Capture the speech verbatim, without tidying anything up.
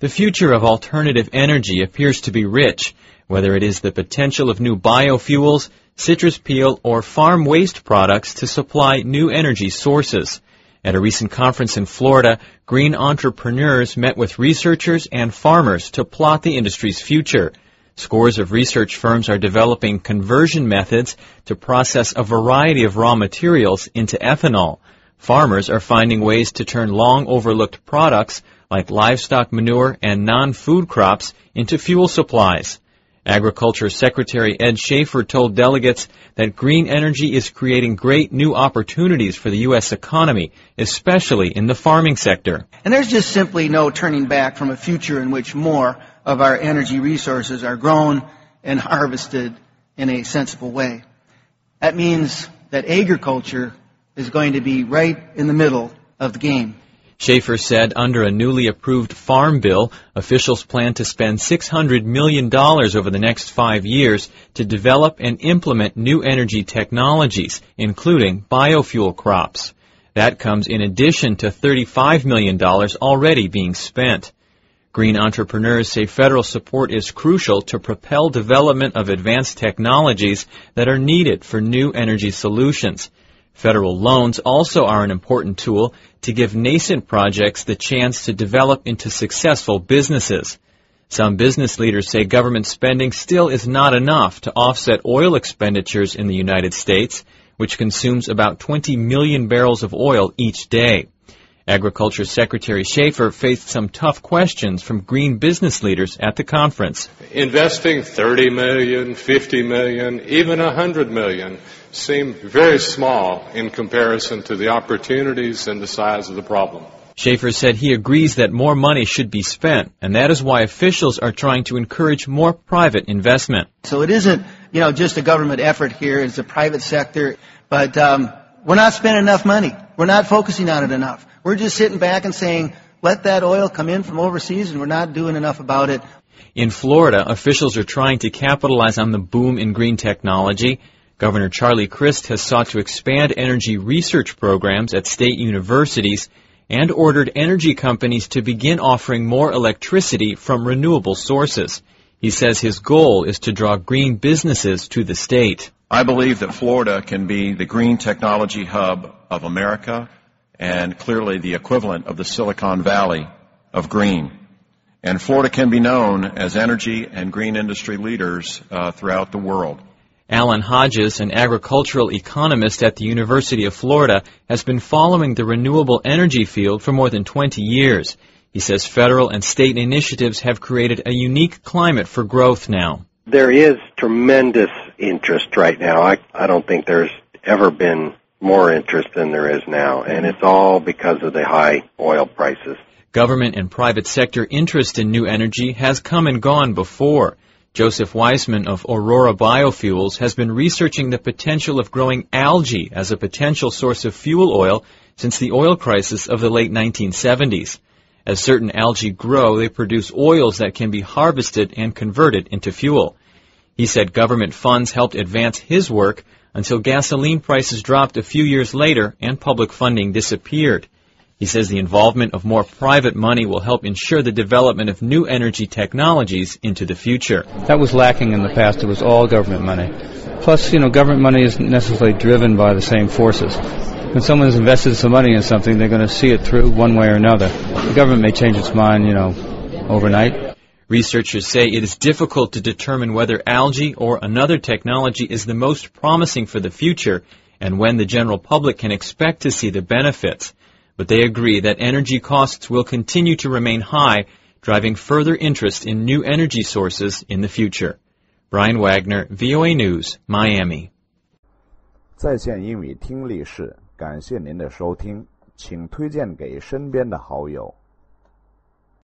The future of alternative energy appears to be rich, whether it is the potential of new biofuels, citrus peel, or farm waste products to supply new energy sources. At a recent conference in Florida, green entrepreneurs met with researchers and farmers to plot the industry's future. Scores of research firms are developing conversion methods to process a variety of raw materials into ethanol. Farmers are finding ways to turn long-overlooked products like livestock manure and non-food crops into fuel supplies. Agriculture Secretary Ed Schaefer told delegates that green energy is creating great new opportunities for the U S economy, especially in the farming sector. And there's just simply no turning back from a future in which more of our energy resources are grown and harvested in a sensible way. That means that agriculture is going to be right in the middle of the game. Schaefer said under a newly approved farm bill, officials plan to spend six hundred million dollars over the next five years to develop and implement new energy technologies, including biofuel crops. That comes in addition to thirty-five million dollars already being spent. Green entrepreneurs say federal support is crucial to propel development of advanced technologies that are needed for new energy solutions. Federal loans also are an important tool to give nascent projects the chance to develop into successful businesses. Some business leaders say government spending still is not enough to offset oil expenditures in the United States, which consumes about twenty million barrels of oil each day. Agriculture Secretary Schaefer faced some tough questions from green business leaders at the conference. Investing thirty million, fifty million, even one hundred million seem very small in comparison to the opportunities and the size of the problem. Schaefer said he agrees that more money should be spent, and that is why officials are trying to encourage more private investment. So it isn't, you know, just a government effort here, it's a private sector, but um, we're not spending enough money. We're not focusing on it enough. We're just sitting back and saying, let that oil come in from overseas, and we're not doing enough about it. In Florida, officials are trying to capitalize on the boom in green technology. Governor Charlie Crist has sought to expand energy research programs at state universities and ordered energy companies to begin offering more electricity from renewable sources. He says his goal is to draw green businesses to the state. I believe that Florida can be the green technology hub of America and clearly the equivalent of the Silicon Valley of green. And Florida can be known as energy and green industry leaders uh, throughout the world. Alan Hodges, an agricultural economist at the University of Florida, has been following the renewable energy field for more than twenty years. He says federal and state initiatives have created a unique climate for growth now. There is tremendous interest right now. I, I don't think there's ever been more interest than there is now, and it's all because of the high oil prices. Government and private sector interest in new energy has come and gone before. Joseph Weisman of Aurora Biofuels has been researching the potential of growing algae as a potential source of fuel oil since the oil crisis of the late nineteen seventies. As certain algae grow, they produce oils that can be harvested and converted into fuel. He said government funds helped advance his work until gasoline prices dropped a few years later and public funding disappeared. He says the involvement of more private money will help ensure the development of new energy technologies into the future. That was lacking in the past. It was all government money. Plus, you know, government money isn't necessarily driven by the same forces. When someone has invested some money in something, they're going to see it through one way or another. The government may change its mind, you know, overnight. Researchers say it is difficult to determine whether algae or another technology is the most promising for the future and when the general public can expect to see the benefits. But they agree that energy costs will continue to remain high, driving further interest in new energy sources in the future. Brian Wagner, V O A News, Miami. 在线英语听力室，感谢您的收听，请推荐给身边的好友。